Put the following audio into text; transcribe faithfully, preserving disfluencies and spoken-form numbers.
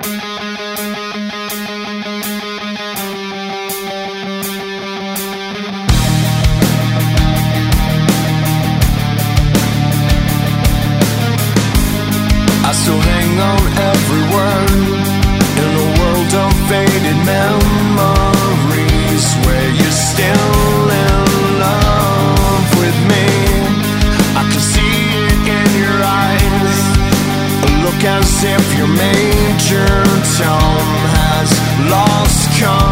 I still hang on every word in a world of faded memories where you're still in love with me. I can see it in your eyes, a look as if your major tone has lost control.